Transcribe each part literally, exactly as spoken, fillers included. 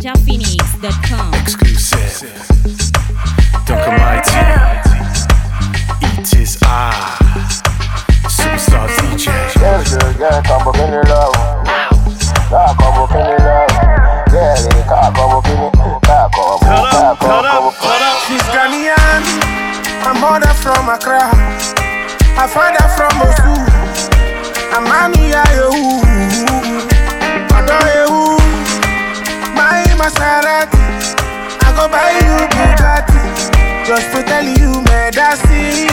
ninja phoenix dot com. Exclusive. Duncan Mighty. It is I. Superstar D J. Yeah, yeah, yeah, come up in the love. Yeah, come up in the love. Yeah, yeah, come up in the love. Come up, come up. She's Ghanaian, a mother from Accra, a father from Mosul, a mommy ayo, mother ayo, my Maserati, I go buy you Bugatti, just to tell you, Medasi.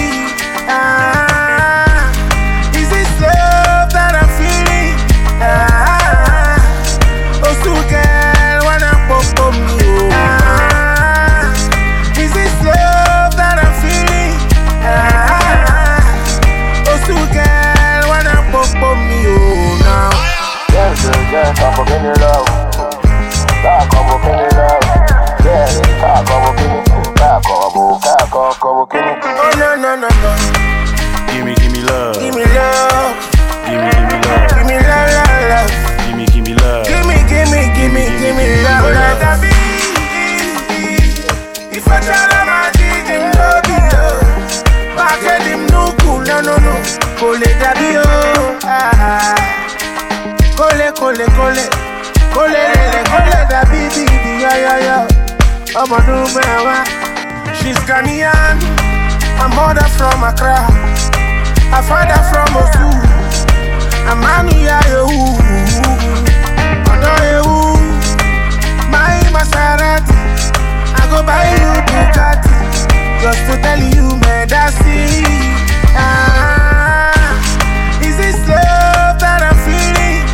Ah, is this love that I'm feeling? Ah, oh, so girl, wanna pop on me? Ah, is this love that I'm feeling? Ah, oh, so girl, wanna pop on me? Oh, now. Yeah, yeah, yeah, come up in the love. Yeah, come up in the love. Yeah, yeah, come up in the love. Come up, come up in the love. Oh, no, no, no, no. Give me, give me love. Give me love. Give me, give me love. Give me love, love, love. Give me, give me love. Give me, give me, give me, give me love, love. That be if I tell them I didn't know the love, back at him no cool, no, no, no. Kole dabi oh, ah, kole, kole, kole, kole, lele, kole dabi, baby, yeah, yeah, yeah. I'm a new man. She's Ghanaian, a mother from Accra, a father from Mosul, a mommy ayo, mother ayo, my Maserati, I go buy you Bugatti, just to tell you, Medasi. Ah, is this love that I'm feeling?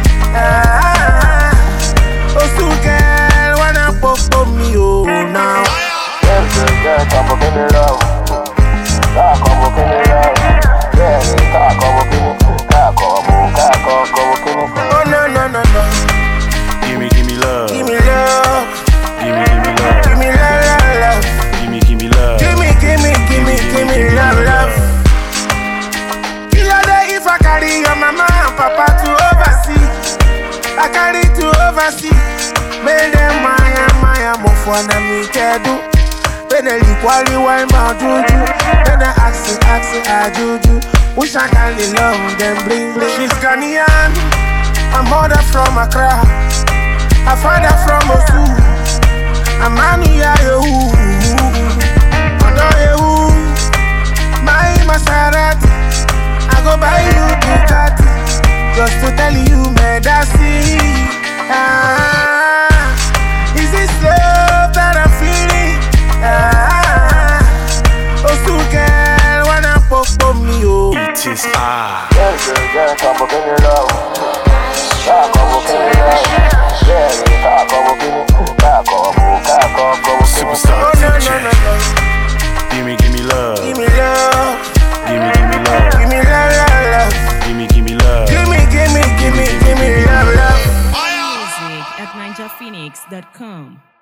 Ah, oh, so girl, wanna pop on me, oh, now. Yeah, yeah, yeah, come up in the love. Yeah, come up in the love. Yeah, yeah, come up in the love. Come up, come up in the love. Oh, no, no, no, no. Give me, give me love. Give me love. Give me, give me love. Give me love, love, love. Give me, give me love. Give me, give me, give me, give me love, love. Killer day if I carry your mama and papa to overseas. I carry to overseas. Make them maya, maya, mofwana mi kedu. When they equally wine my juju. When they ask it, ask it, I juju. Wish I can love them bling bling. She's Ghanaian, a mother from Accra, a father from Mosul, a mommy ayo, mother ayo, my Maserati, I go buy you Bugatti, just to tell you, Medasi. Ah, is this love that I'm feeling? Ah, oh, so girl, wanna pop on me, oh. It is I. Yeah, yeah, yeah, come up in the love. Yeah, come up in the love. Yeah, yeah, come up in the love. Come up, come up, come up. Superstar Oh, no, D J. no, no, no. Give me, give me love. Give me love. Give me, give me love. Give me love, love, love. Give me, give me love. Give me, give me, give me, give me love, love. Music at ninja phoenix dot com.